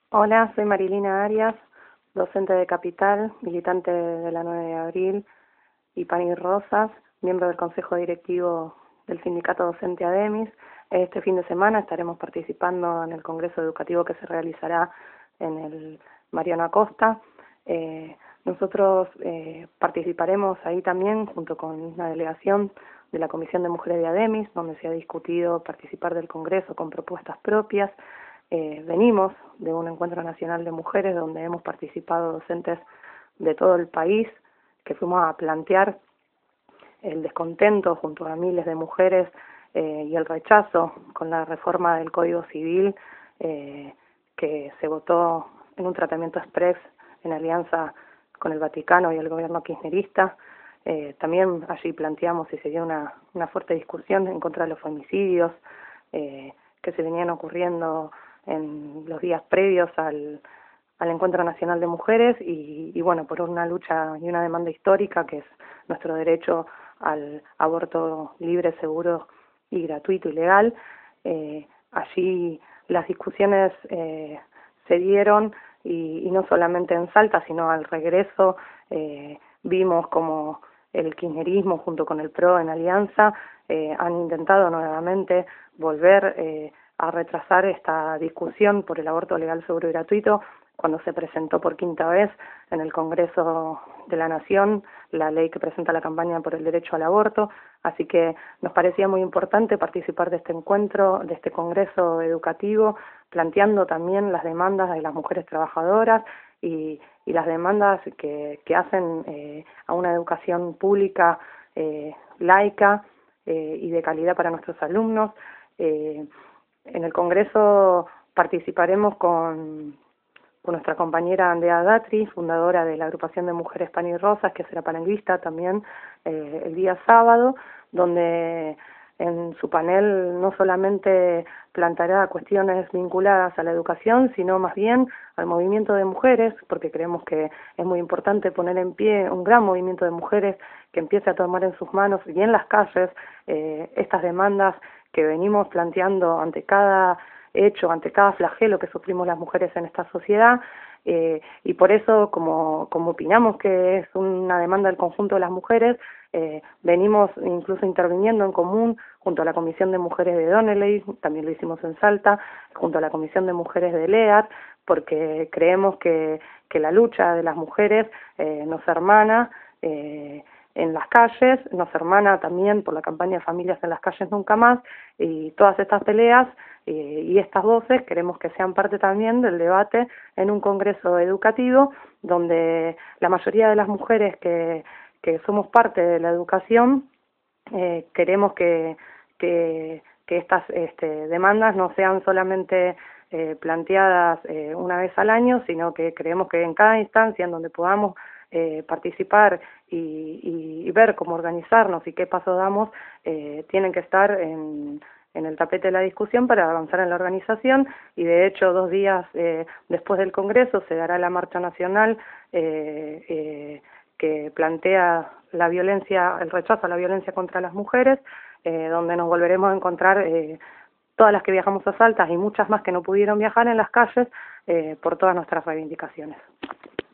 Hola, soy Marilina Arias, docente de Capital, militante de la 9 de abril y Pan y Rosas, miembro del Consejo Directivo del Sindicato Docente ADEMIS. Este fin de semana estaremos participando en el Congreso Educativo que se realizará en el Mariano Acosta. Nosotros participaremos ahí también junto con una delegación de la Comisión de Mujeres de ADEMIS, donde se ha discutido participar del Congreso con propuestas propias. Venimos de un encuentro nacional de mujeres donde hemos participado docentes de todo el país, que fuimos a plantear el descontento junto a miles de mujeres y el rechazo con la reforma del Código Civil que se votó en un tratamiento express en alianza con el Vaticano y el gobierno kirchnerista. También allí planteamos y se dio una fuerte discusión en contra de los femicidios que se venían ocurriendo en los días previos al Encuentro Nacional de Mujeres y bueno, por una lucha y una demanda histórica que es nuestro derecho al aborto libre, seguro y gratuito y legal. Allí las discusiones se dieron y no solamente en Salta, sino al regreso vimos como el kirchnerismo junto con el PRO en alianza han intentado nuevamente volver a retrasar esta discusión por el aborto legal, seguro y gratuito, cuando se presentó por quinta vez en el Congreso de la Nación la ley que presenta la campaña por el derecho al aborto. Así que nos parecía muy importante participar de este encuentro, de este congreso educativo, planteando también las demandas de las mujeres trabajadoras y las demandas que hacen a una educación pública, laica y de calidad para nuestros alumnos. En el Congreso participaremos con nuestra compañera Andrea Datri, fundadora de la agrupación de mujeres Pan y Rosas, que será panelista también el día sábado, donde en su panel no solamente planteará cuestiones vinculadas a la educación, sino más bien al movimiento de mujeres, porque creemos que es muy importante poner en pie un gran movimiento de mujeres que empiece a tomar en sus manos y en las calles estas demandas que venimos planteando ante cada hecho, ante cada flagelo que sufrimos las mujeres en esta sociedad, y por eso, como opinamos que es una demanda del conjunto de las mujeres, venimos incluso interviniendo en común junto a la Comisión de Mujeres de Donnelly, también lo hicimos en Salta, junto a la Comisión de Mujeres de LEAD, porque creemos que la lucha de las mujeres nos hermana en las calles, nos hermana también por la campaña Familias en las Calles Nunca Más, y todas estas peleas y estas voces queremos que sean parte también del debate en un congreso educativo donde la mayoría de las mujeres que somos parte de la educación queremos que estas demandas no sean solamente planteadas una vez al año, sino que creemos que en cada instancia en donde podamos participar y ver cómo organizarnos y qué paso damos, tienen que estar en el tapete de la discusión para avanzar en la organización, y de hecho 2 días después del Congreso se dará la marcha nacional que plantea la violencia, el rechazo a la violencia contra las mujeres, donde nos volveremos a encontrar todas las que viajamos a Salta y muchas más que no pudieron viajar en las calles por todas nuestras reivindicaciones.